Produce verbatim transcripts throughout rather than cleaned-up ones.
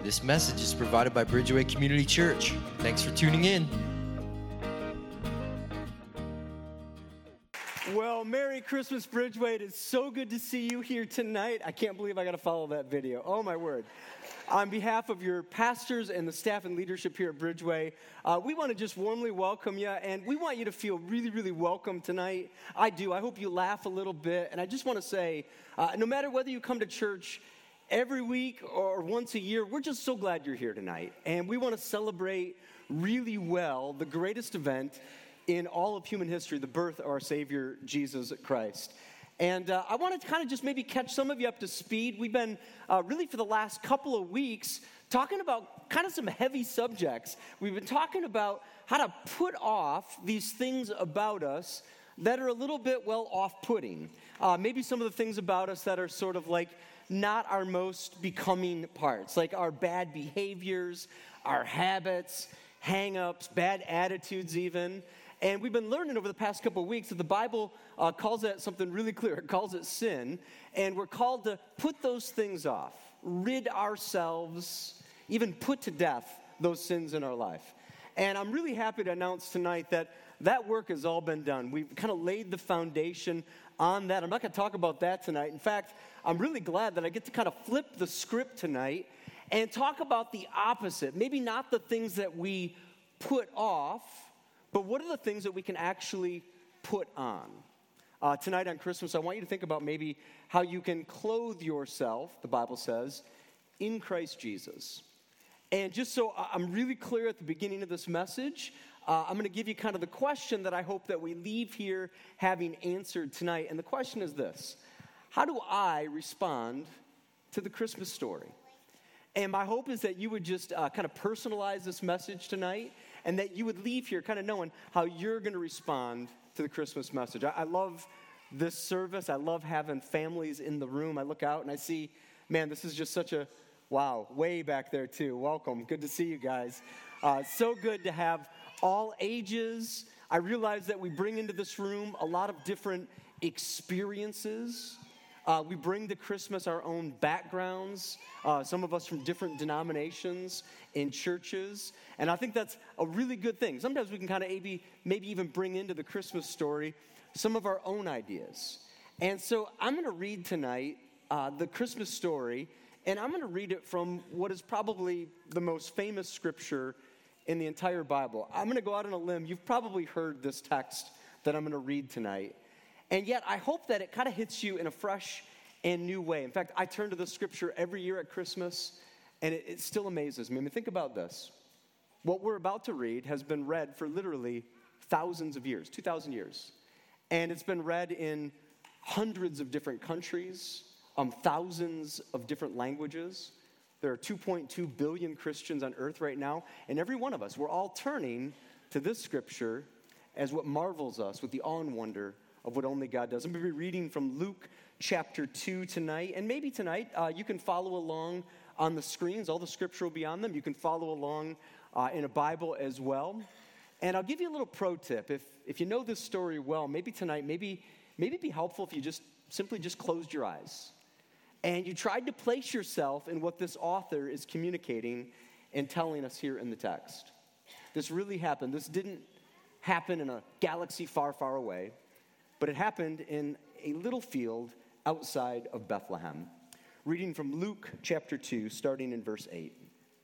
This message is provided by Bridgeway Community Church. Thanks for tuning in. Well, Merry Christmas, Bridgeway. It is so good to see you here tonight. I can't believe I got to follow that video. Oh, my word. On behalf of your pastors and the staff and leadership here at Bridgeway, uh, we want to just warmly welcome you, and we want you to feel really, really welcome tonight. I do. I hope you laugh a little bit, and I just want to say, uh, no matter whether you come to church every week or once a year, we're just so glad you're here tonight, and we want to celebrate really well the greatest event in all of human history, the birth of our Savior, Jesus Christ. And uh, I want to kind of just maybe catch some of you up to speed. We've been uh, really for the last couple of weeks talking about kind of some heavy subjects. We've been talking about how to put off these things about us that are a little bit, well, off-putting. Uh, maybe some of the things about us that are sort of like not our most becoming parts, like our bad behaviors, our habits, hang-ups, bad attitudes even. And we've been learning over the past couple of weeks that the Bible uh, calls that something really clear. It calls it sin. And we're called to put those things off, rid ourselves, even put to death those sins in our life. And I'm really happy to announce tonight that that work has all been done. We've kind of laid the foundation on that. I'm not going to talk about that tonight. In fact, I'm really glad that I get to kind of flip the script tonight and talk about the opposite. Maybe not the things that we put off, but what are the things that we can actually put on? Uh, tonight on Christmas, I want you to think about maybe how you can clothe yourself, the Bible says, in Christ Jesus. And just so I'm really clear at the beginning of this message, uh, I'm going to give you kind of the question that I hope that we leave here having answered tonight. And the question is this: how do I respond to the Christmas story? And my hope is that you would just uh, kind of personalize this message tonight, and that you would leave here kind of knowing how you're going to respond to the Christmas message. I, I love this service. I love having families in the room. I look out and I see, man, this is just such a, wow, way back there too. Welcome. Good to see you guys. Uh, so good to have all ages. I realize that we bring into this room a lot of different experiences. Uh, we bring to Christmas our own backgrounds, uh, some of us from different denominations in churches, and I think that's a really good thing. Sometimes we can kind of maybe, maybe even bring into the Christmas story some of our own ideas. And so I'm going to read tonight uh, the Christmas story, and I'm going to read it from what is probably the most famous scripture in the entire Bible. I'm going to go out on a limb. You've probably heard this text that I'm going to read tonight. And yet, I hope that it kind of hits you in a fresh and new way. In fact, I turn to the scripture every year at Christmas, and it, it still amazes me. I mean, think about this. What we're about to read has been read for literally thousands of years, two thousand years. And it's been read in hundreds of different countries, um, thousands of different languages. There are two point two billion Christians on earth right now, and every one of us, we're all turning to this scripture as what marvels us with the awe and wonder of what only God does. I'm going to be reading from Luke chapter two tonight, and maybe tonight uh, you can follow along on the screens. All the scripture will be on them. You can follow along uh, in a Bible as well. And I'll give you a little pro tip. If if you know this story well, maybe tonight, maybe maybe it'd be helpful if you just simply just closed your eyes and you tried to place yourself in what this author is communicating and telling us here in the text. This really happened. This didn't happen in a galaxy far, far away, but it happened in a little field outside of Bethlehem. Reading from Luke chapter two, starting in verse eight.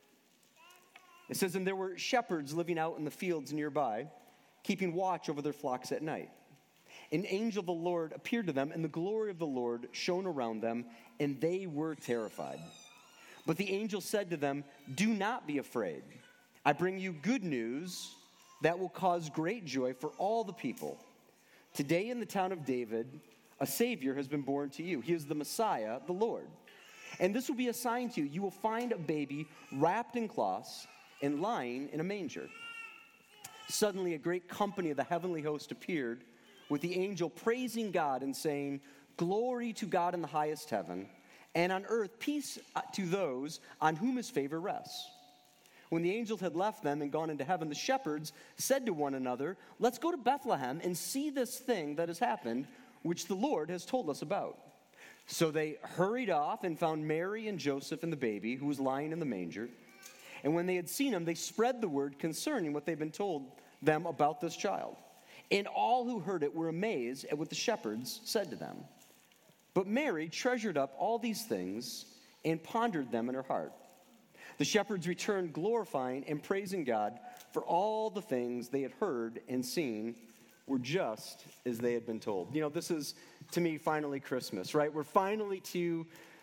It says, "And there were shepherds living out in the fields nearby, keeping watch over their flocks at night. An angel of the Lord appeared to them, and the glory of the Lord shone around them, and they were terrified. But the angel said to them, 'Do not be afraid. I bring you good news that will cause great joy for all the people. Today in the town of David, a Savior has been born to you. He is the Messiah, the Lord. And this will be a sign to you. You will find a baby wrapped in cloths and lying in a manger.' Suddenly a great company of the heavenly host appeared with the angel praising God and saying, 'Glory to God in the highest heaven, and on earth peace to those on whom his favor rests.' When the angels had left them and gone into heaven, the shepherds said to one another, 'Let's go to Bethlehem and see this thing that has happened, which the Lord has told us about.' So they hurried off and found Mary and Joseph and the baby, who was lying in the manger. And when they had seen him, they spread the word concerning what they'd been told them about this child. And all who heard it were amazed at what the shepherds said to them. But Mary treasured up all these things and pondered them in her heart. The shepherds returned, glorifying and praising God for all the things they had heard and seen were just as they had been told. You know, this is, to me, finally Christmas, right? We're finally to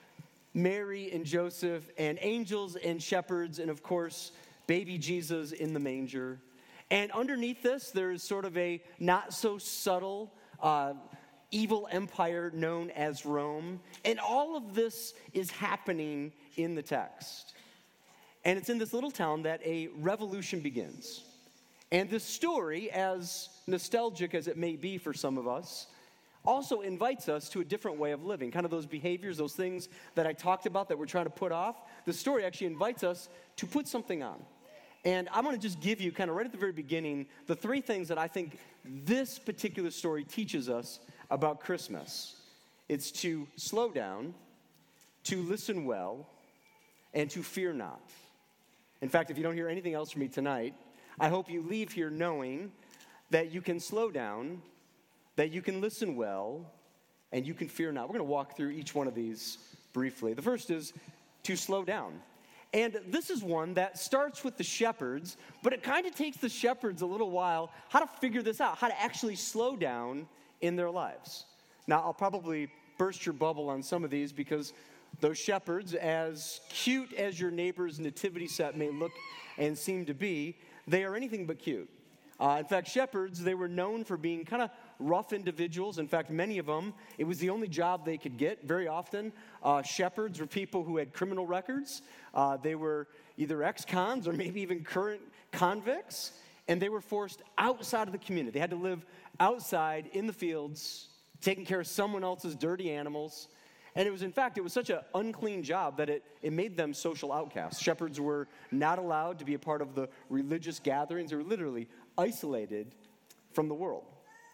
Mary and Joseph and angels and shepherds and, of course, baby Jesus in the manger. And underneath this, there is sort of a not-so-subtle uh, evil empire known as Rome. And all of this is happening in the text. And it's in this little town that a revolution begins. And this story, as nostalgic as it may be for some of us, also invites us to a different way of living. Kind of those behaviors, those things that I talked about that we're trying to put off. The story actually invites us to put something on. And I'm going to just give you, kind of right at the very beginning, the three things that I think this particular story teaches us about Christmas. It's to slow down, to listen well, and to fear not. In fact, if you don't hear anything else from me tonight, I hope you leave here knowing that you can slow down, that you can listen well, and you can fear not. We're going to walk through each one of these briefly. The first is to slow down. And this is one that starts with the shepherds, but it kind of takes the shepherds a little while how to figure this out, how to actually slow down in their lives. Now, I'll probably burst your bubble on some of these because those shepherds, as cute as your neighbor's nativity set may look and seem to be, they are anything but cute. Uh, in fact, shepherds, they were known for being kind of rough individuals. In fact, many of them, it was the only job they could get. Very often, uh, shepherds were people who had criminal records. Uh, they were either ex-cons or maybe even current convicts, and they were forced outside of the community. They had to live outside in the fields, taking care of someone else's dirty animals. And it was, in fact, it was such an unclean job that it, it made them social outcasts. Shepherds were not allowed to be a part of the religious gatherings. They were literally isolated from the world.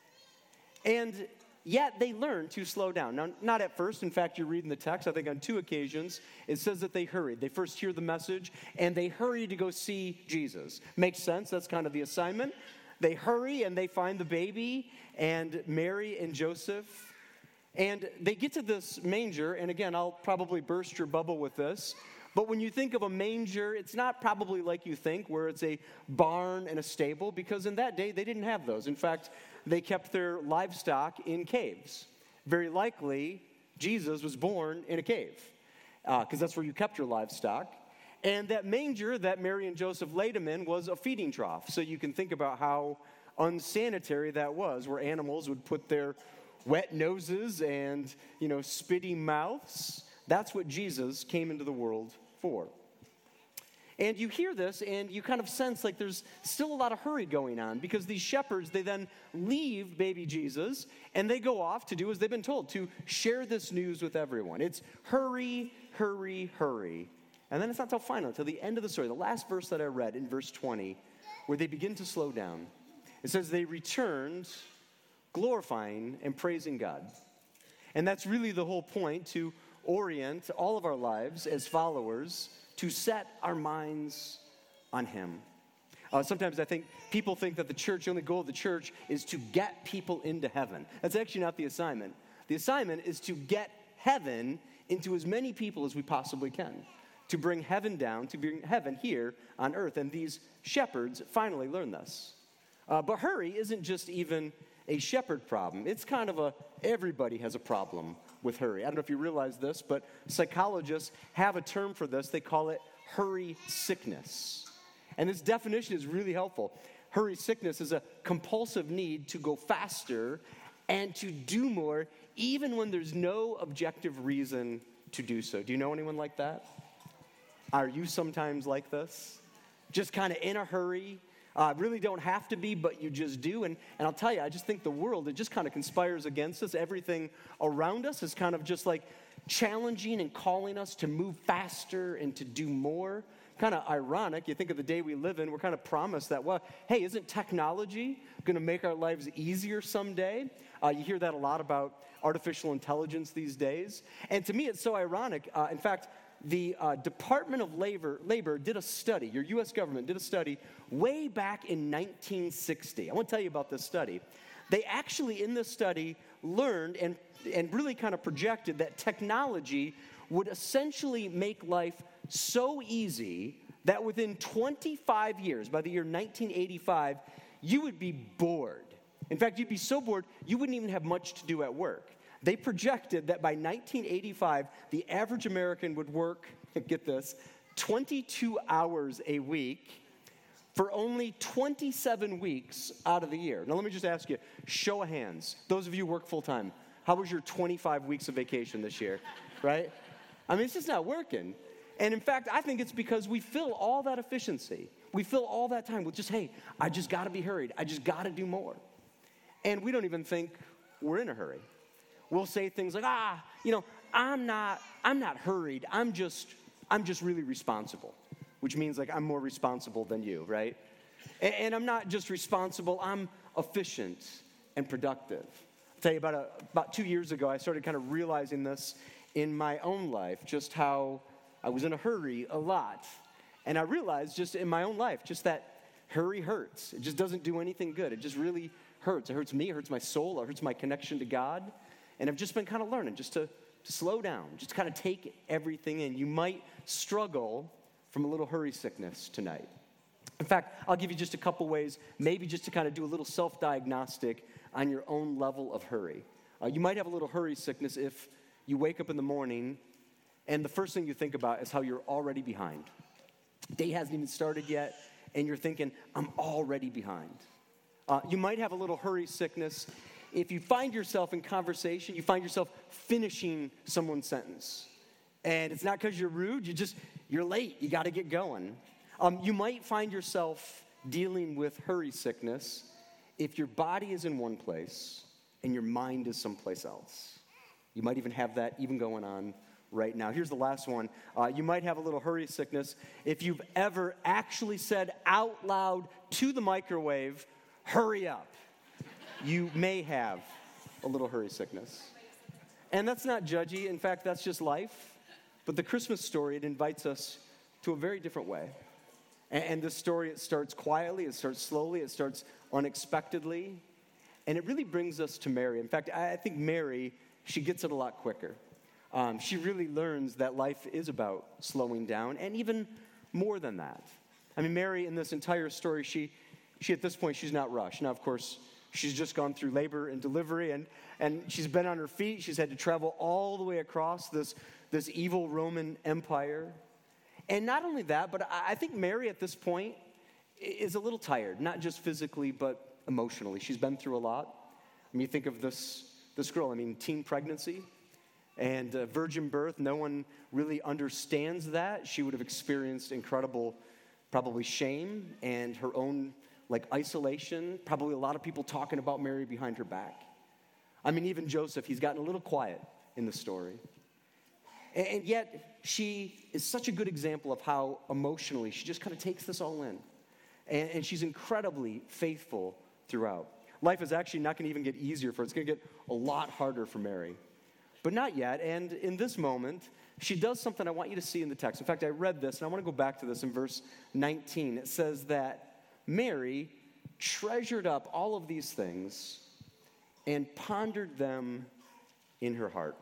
And yet they learned to slow down. Now, not at first. In fact, you read in the text, I think on two occasions, it says that they hurried. They first hear the message, and they hurry to go see Jesus. Makes sense. That's kind of the assignment. They hurry, and they find the baby and Mary and Joseph. And they get to this manger, and again, I'll probably burst your bubble with this, but when you think of a manger, it's not probably like you think, where it's a barn and a stable, because in that day, they didn't have those. In fact, they kept their livestock in caves. Very likely, Jesus was born in a cave, because uh, that's where you kept your livestock. And that manger that Mary and Joseph laid him in was a feeding trough, so you can think about how unsanitary that was, where animals would put their wet noses and, you know, spitty mouths. That's what Jesus came into the world for. And you hear this and you kind of sense like there's still a lot of hurry going on, because these shepherds, they then leave baby Jesus and they go off to do as they've been told, to share this news with everyone. It's hurry, hurry, hurry. And then it's not till final, until the end of the story, the last verse that I read in verse twenty, where they begin to slow down. It says they returned, glorifying and praising God. And that's really the whole point, to orient all of our lives as followers to set our minds on Him. Uh, sometimes I think people think that the church, the only goal of the church is to get people into heaven. That's actually not the assignment. The assignment is to get heaven into as many people as we possibly can, to bring heaven down, to bring heaven here on earth. And these shepherds finally learn this. Uh, but hurry isn't just even a shepherd problem. It's kind of a, everybody has a problem with hurry. I don't know if you realize this, but psychologists have a term for this. They call it hurry sickness. And this definition is really helpful. Hurry sickness is a compulsive need to go faster and to do more, even when there's no objective reason to do so. Do you know anyone like that? Are you sometimes like this? Just kind of in a hurry? Uh, really don't have to be, but you just do. And, and I'll tell you, I just think the world, it just kind of conspires against us. Everything around us is kind of just like challenging and calling us to move faster and to do more. Kind of ironic. You think of the day we live in, we're kind of promised that, well, hey, isn't technology going to make our lives easier someday? Uh, you hear that a lot about artificial intelligence these days. And to me, it's so ironic. Uh, in fact, the uh, Department of Labor, Labor did a study, your U S government did a study way back in nineteen sixty. I want to tell you about this study. They actually, in this study, learned and, and really kind of projected that technology would essentially make life so easy that within twenty-five years, by the year nineteen eighty-five, you would be bored. In fact, you'd be so bored, you wouldn't even have much to do at work. They projected that by nineteen eighty-five, the average American would work, get this, twenty-two hours a week for only twenty-seven weeks out of the year. Now, let me just ask you, show of hands. Those of you who work full-time, how was your twenty-five weeks of vacation this year, right? I mean, it's just not working. And in fact, I think it's because we fill all that efficiency. We fill all that time with just, hey, I just got to be hurried. I just got to do more. And we don't even think we're in a hurry. We'll say things like, ah, you know, I'm not, I'm not hurried. I'm just, I'm just really responsible, which means like I'm more responsible than you, right? And, and I'm not just responsible. I'm efficient and productive. I'll tell you, about a, about two years ago, I started kind of realizing this in my own life, just how I was in a hurry a lot. And I realized just in my own life, just that hurry hurts. It just doesn't do anything good. It just really hurts. It hurts me, it hurts my soul, it hurts my connection to God. And I've just been kind of learning just to, to slow down, just to kind of take everything in. You might struggle from a little hurry sickness tonight. In fact, I'll give you just a couple ways, maybe just to kind of do a little self-diagnostic on your own level of hurry. Uh, you might have a little hurry sickness if you wake up in the morning and the first thing you think about is how you're already behind. Day hasn't even started yet, and you're thinking, I'm already behind. Uh, you might have a little hurry sickness if you find yourself in conversation, you find yourself finishing someone's sentence. And it's not because you're rude, you just, you're late, you got to get going. Um, you might find yourself dealing with hurry sickness if your body is in one place and your mind is someplace else. You might even have that even going on right now. Here's the last one. Uh, you might have a little hurry sickness if you've ever actually said out loud to the microwave, hurry up. You may have a little hurry sickness. And that's not judgy. In fact, that's just life. But the Christmas story, it invites us to a very different way. And, and this story, it starts quietly, it starts slowly, it starts unexpectedly. And it really brings us to Mary. In fact, I, I think Mary, she gets it a lot quicker. Um, she really learns that life is about slowing down, and even more than that. I mean, Mary, in this entire story, she, she at this point, she's not rushed. Now, of course, she's just gone through labor and delivery, and, and she's been on her feet. She's had to travel all the way across this, this evil Roman Empire. And not only that, but I, I think Mary at this point is a little tired, not just physically, but emotionally. She's been through a lot. I mean, you think of this, this girl, I mean, teen pregnancy. And uh, virgin birth, no one really understands that. She would have experienced incredible, probably shame and her own, like, isolation. Probably a lot of people talking about Mary behind her back. I mean, even Joseph, he's gotten a little quiet in the story. And, and yet, she is such a good example of how emotionally she just kind of takes this all in. And, and she's incredibly faithful throughout. Life is actually not going to even get easier for her. It's going to get a lot harder for Mary. But not yet, and in this moment, she does something I want you to see in the text. In fact, I read this, and I want to go back to this in verse nineteen. It says that Mary treasured up all of these things and pondered them in her heart.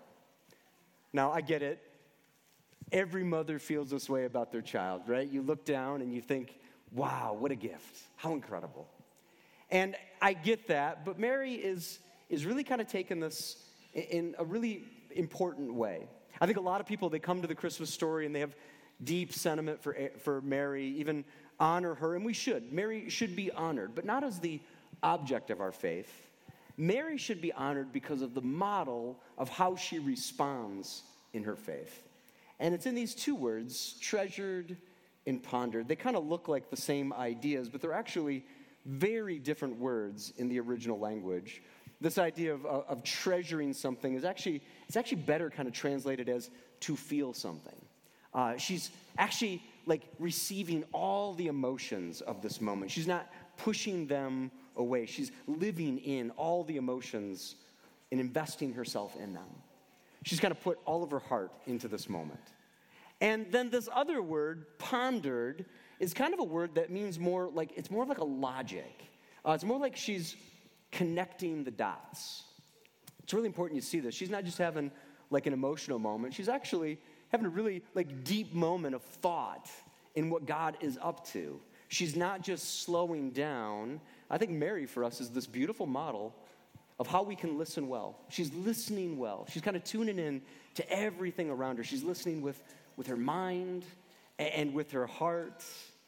Now, I get it. Every mother feels this way about their child, right? You look down and you think, wow, what a gift. How incredible. And I get that, but Mary is, is really kind of taking this in a really important way. I think a lot of people, they come to the Christmas story and they have deep sentiment for, for Mary, even honor her, and we should. Mary should be honored, but not as the object of our faith. Mary should be honored because of the model of how she responds in her faith. And it's in these two words, treasured and pondered. They kind of look like the same ideas, but they're actually very different words in the original language. this idea of, of, of treasuring something is actually, it's actually better kind of translated as to feel something. Uh, she's actually like receiving all the emotions of this moment. She's not pushing them away. She's living in all the emotions and investing herself in them. She's kind of put all of her heart into this moment. And then this other word, pondered, is kind of a word that means more like, it's more like a logic. Uh, it's more like she's connecting the dots. It's really important you see this. She's not just having like an emotional moment. She's actually having a really like deep moment of thought in what God is up to. She's not just slowing down. I think Mary for us is this beautiful model of how we can listen well. She's listening well. She's kind of tuning in to everything around her. She's listening with, with her mind and with her heart.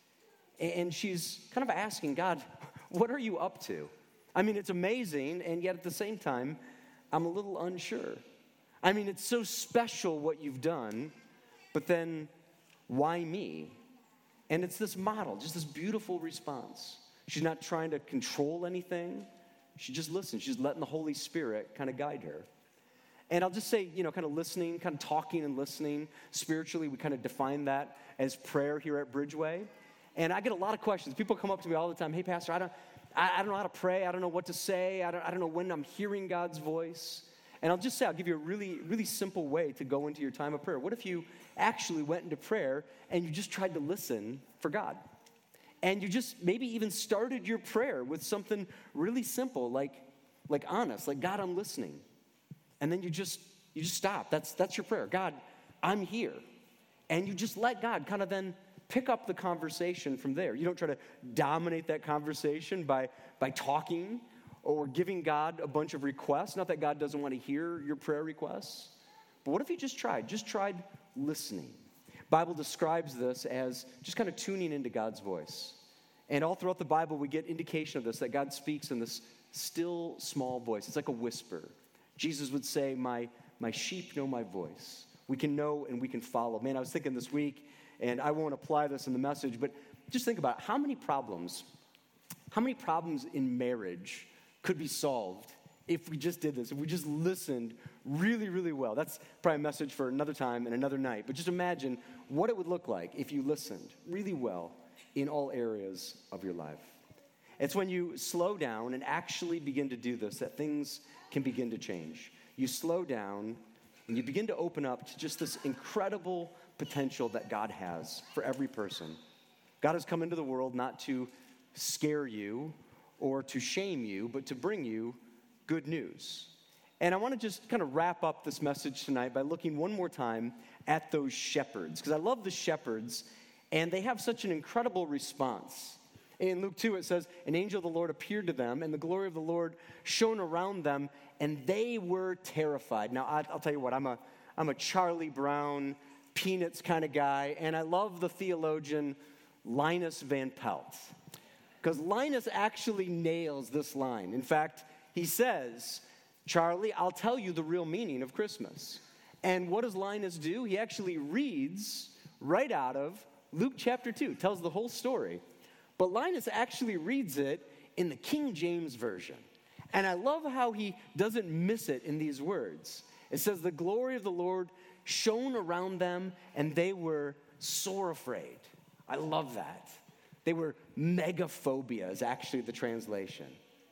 And she's kind of asking God, what are you up to? I mean, it's amazing, and yet at the same time, I'm a little unsure. I mean, it's so special what you've done, but then why me? And it's this model, just this beautiful response. She's not trying to control anything. She just listens. She's letting the Holy Spirit kind of guide her. And I'll just say, you know, kind of listening, kind of talking and listening. Spiritually, we kind of define that as prayer here at Bridgeway. And I get a lot of questions. People come up to me all the time, hey, Pastor, I don't, I, I don't know how to pray. I don't know what to say. I don't, I don't know when I'm hearing God's voice. And I'll just say, I'll give you a really, really simple way to go into your time of prayer. What if you actually went into prayer and you just tried to listen for God? And you just maybe even started your prayer with something really simple, like, like honest, like, God, I'm listening. And then you just, you just stop. That's, that's your prayer. God, I'm here. And you just let God kind of then pick up the conversation from there. You don't try to dominate that conversation by, by talking or giving God a bunch of requests. Not that God doesn't want to hear your prayer requests. But what if you just tried? Just tried listening. Bible describes this as just kind of tuning into God's voice. And all throughout the Bible, we get indication of this, that God speaks in this still, small voice. It's like a whisper. Jesus would say, my, my sheep know my voice. We can know and we can follow. Man, I was thinking this week, and I won't apply this in the message, but just think about it. How many problems, how many problems in marriage could be solved if we just did this, if we just listened really, really well? That's probably a message for another time and another night. But just imagine what it would look like if you listened really well in all areas of your life. It's when you slow down and actually begin to do this that things can begin to change. You slow down and you begin to open up to just this incredible potential that God has for every person. God has come into the world not to scare you or to shame you, but to bring you good news. And I want to just kind of wrap up this message tonight by looking one more time at those shepherds, because I love the shepherds, and they have such an incredible response. In Luke two, it says, an angel of the Lord appeared to them, and the glory of the Lord shone around them, and they were terrified. Now, I'll tell you what, I'm a, I'm a Charlie Brown, Peanuts kind of guy, and I love the theologian Linus Van Pelt, because Linus actually nails this line. In fact, he says, Charlie, I'll tell you the real meaning of Christmas. And what does Linus do? He actually reads right out of Luke chapter two, tells the whole story. But Linus actually reads it in the King James Version. And I love how he doesn't miss it in these words. It says, the glory of the Lord shone around them, and they were sore afraid. I love that. They were megaphobia is actually the translation.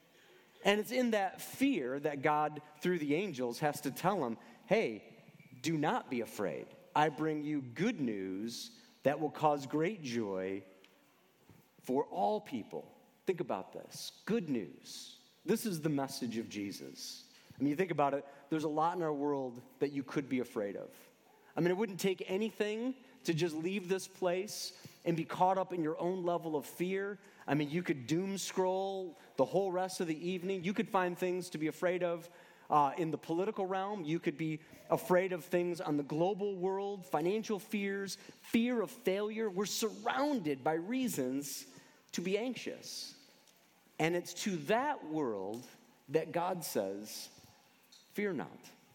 And it's in that fear that God, through the angels, has to tell them, hey, do not be afraid. I bring you good news that will cause great joy for all people. Think about this. Good news. This is the message of Jesus. I mean, you think about it, there's a lot in our world that you could be afraid of. I mean, it wouldn't take anything to just leave this place and be caught up in your own level of fear. I mean, you could doom scroll the whole rest of the evening. You could find things to be afraid of uh, in the political realm. You could be afraid of things on the global world, financial fears, fear of failure. We're surrounded by reasons to be anxious. And it's to that world that God says, fear not.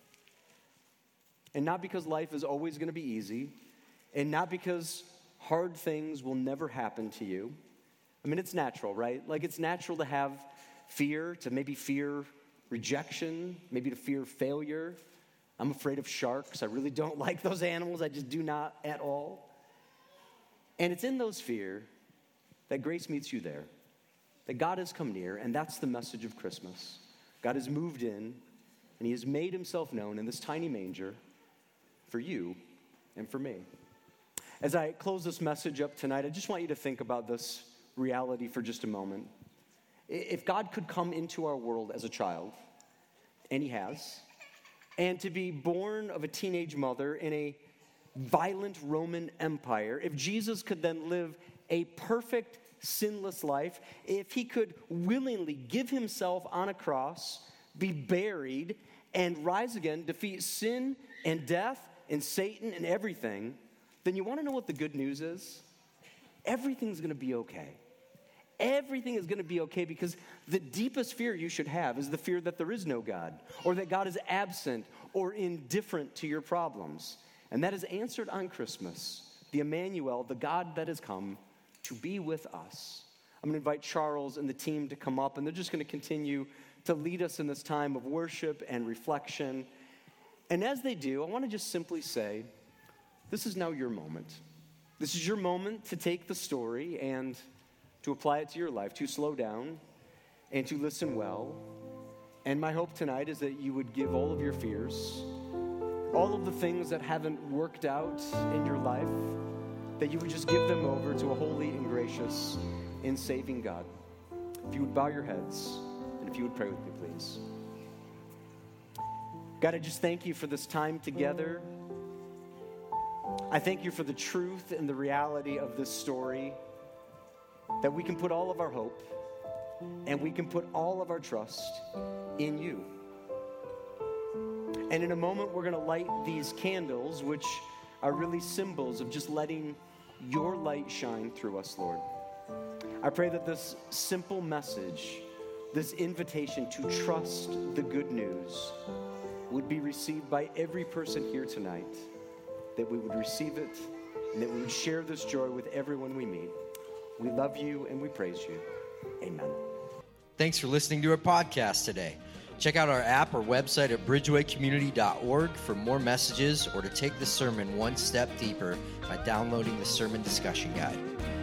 And not because life is always going to be easy, and not because hard things will never happen to you. I mean, it's natural, right? Like, it's natural to have fear, to maybe fear rejection, maybe the fear of failure. I'm afraid of sharks. I really don't like those animals. I just do not at all. And it's in those fears that grace meets you there, that God has come near, and that's the message of Christmas. God has moved in, and he has made himself known in this tiny manger for you and for me. As I close this message up tonight, I just want you to think about this reality for just a moment. If God could come into our world as a child, and he has, and to be born of a teenage mother in a violent Roman Empire, if Jesus could then live a perfect, sinless life, if he could willingly give himself on a cross, be buried, and rise again, defeat sin and death and Satan and everything, then you want to know what the good news is? Everything's going to be okay. Everything is going to be okay, because the deepest fear you should have is the fear that there is no God, or that God is absent or indifferent to your problems. And that is answered on Christmas, the Emmanuel, the God that has come to be with us. I'm going to invite Charles and the team to come up, and they're just going to continue to lead us in this time of worship and reflection. And as they do, I want to just simply say, this is now your moment. This is your moment to take the story and to apply it to your life, to slow down and to listen well. And my hope tonight is that you would give all of your fears, all of the things that haven't worked out in your life, that you would just give them over to a holy and gracious and saving God. If you would bow your heads, and if you would pray with me, please. God, I just thank you for this time together. I thank you for the truth and the reality of this story, that we can put all of our hope and we can put all of our trust in you. And in a moment, we're going to light these candles, which are really symbols of just letting your light shine through us, Lord. I pray that this simple message, this invitation to trust the good news, would be received by every person here tonight, that we would receive it, and that we would share this joy with everyone we meet. We love you and we praise you. Amen. Thanks for listening to our podcast today. Check out our app or website at bridgeway community dot org for more messages, or to take the sermon one step deeper by downloading the sermon discussion guide.